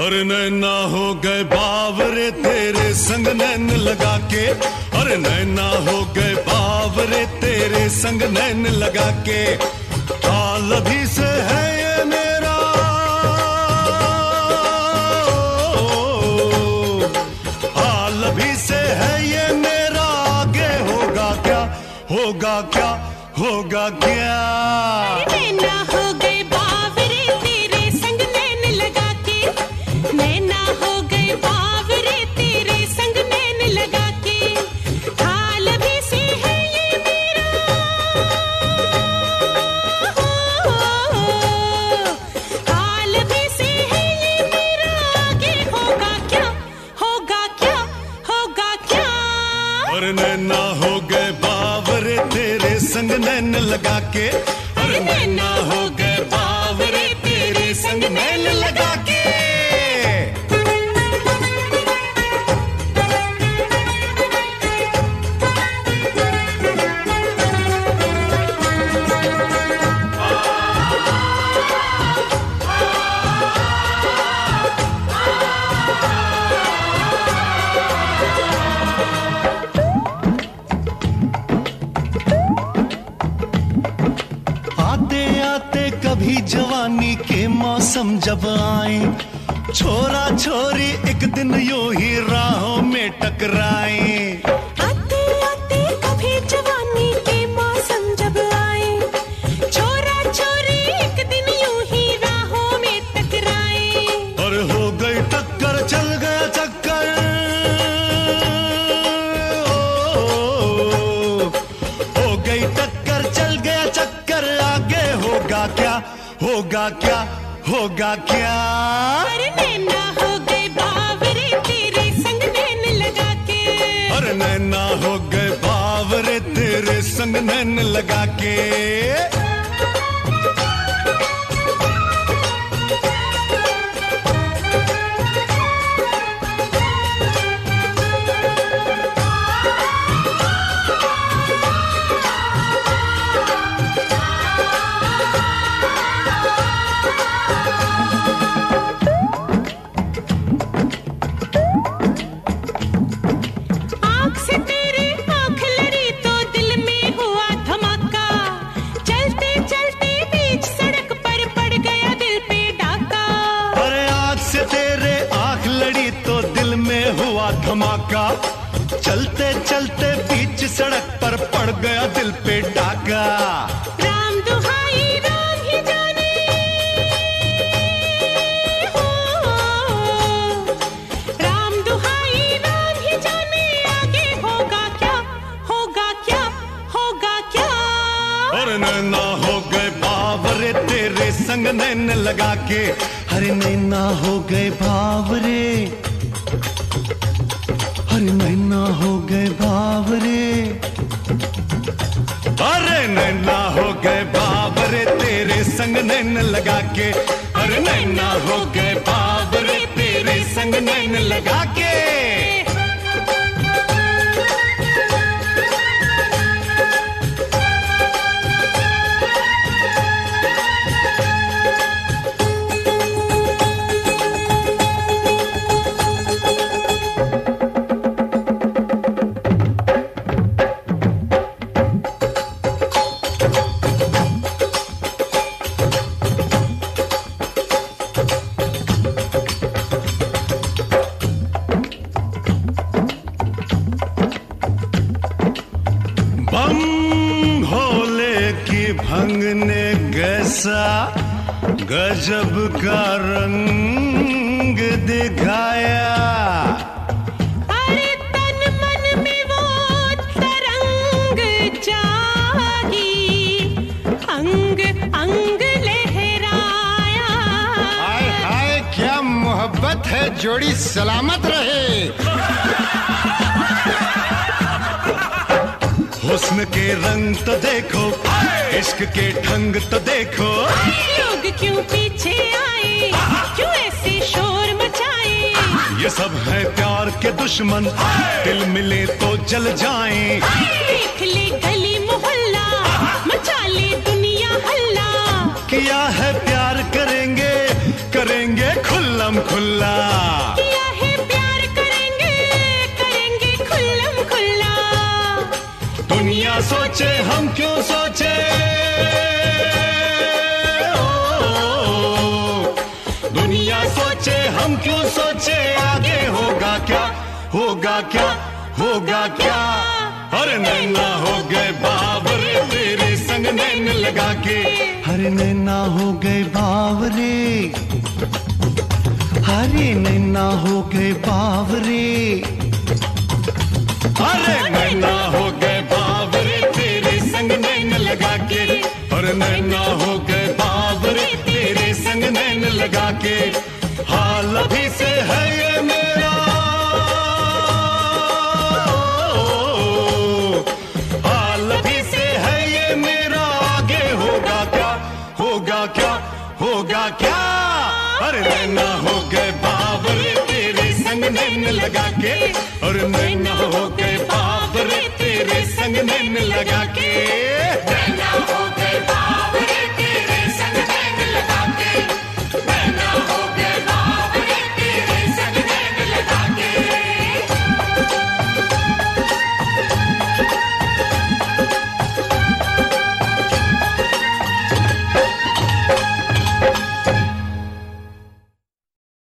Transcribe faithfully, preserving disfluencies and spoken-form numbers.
अरे नैना हो गए बावरे तेरे संग नैन लगा के, अरे नैना हो गए बावरे तेरे संग नैन लगा के। हाल अभी से है ये मेरा, हाल अभी से है ये मेरा, आगे होगा क्या, होगा क्या, होगा क्या। नैना हो गए बावरे तेरे संग नैन लगा के, नैना हो गए बावरे तेरे संग नैन लगा के। हाल अभी से है ये मेरा, हाल अभी से है ये मेरा, आगे होगा क्या, होगा क्या, होगा क्या। और नैना हो गए बावरे तेरे संग नैन लगा के, अरे नैना हो गए बावरे तेरे संग नैन लगा के। कभी जवानी के मौसम जब आए, छोरा छोरी एक दिन यूं ही राहों में टकराए। आते आते कभी जवानी के मौसम जब आए, छोरा छोरी एक दिन यूं ही राहों में टकराए। और हो गई टक्कर, चल गया चक्कर, ओ, हो गई टक्कर, चल गया चक्कर, आगे होगा क्या, होगा क्या, होगा क्या। अरे नैना हो गए बावरे तेरे संग नैन लगा के, अरे नैना हो गए बावरे तेरे संग नैन लगा के। धमाका, चलते चलते बीच सड़क पर पड़ गया दिल पे डाका। राम दुहाई राम ही जाने, हो राम दुहाई राम ही जाने, आगे होगा क्या, होगा क्या, होगा क्या। और नैना हो गए बावरे तेरे संग नैन लगा के, अरे नैना हो गए बावरे, अरे नैना हो गए बावरे, अरे नैना हो गए बावरे तेरे संग नैन लगा के, अरे नैना हो गए बावरे तेरे संग नैन लगा के। बम भोले की भंगने गैसा गजब का रंग दिखाया। अरे तन मन में वो तरंग जागी, अंग अंग लहराया। हाय हाय क्या मोहब्बत है, जोड़ी सलामत रहे। हुस्न के रंग तो देखो, इश्क के ढंग तो देखो, लोग क्यों पीछे आए, क्यों ऐसे शोर मचाए। ये सब है प्यार के दुश्मन, दिल मिले तो जल जाएं। देख ले गली मोहल्ला, मचा ले दुनिया हल्ला। किया है प्यार करेंगे, करेंगे खुल्लम खुल्ला किया है प्यार करेंगे करेंगे खुल्लम खुल्ला। दुनिया सोचे हम क्यों सोचे, दुनिया सोचे हम क्यों सोचे, आगे होगा क्या होगा क्या होगा क्या। अरे नैना हो गए बावरे तेरे संग नैन लगा के, अरे नैना हो गए बावरे, अरे नैना हो गए बावरे, अरे नैना हो गए बावरे तेरे संग नैन लगा के, अरे नैना हो गए बावरे तेरे संग नैन लगा के। हाल अभी से है ये मेरा, हाल अभी से है ये मेरा, आगे होगा क्या होगा क्या होगा क्या। अरे नैना हो गए बावरे तेरे संग नैन लगा के, अरे नैना हो गए बावरे तेरे संग नैन लगा के।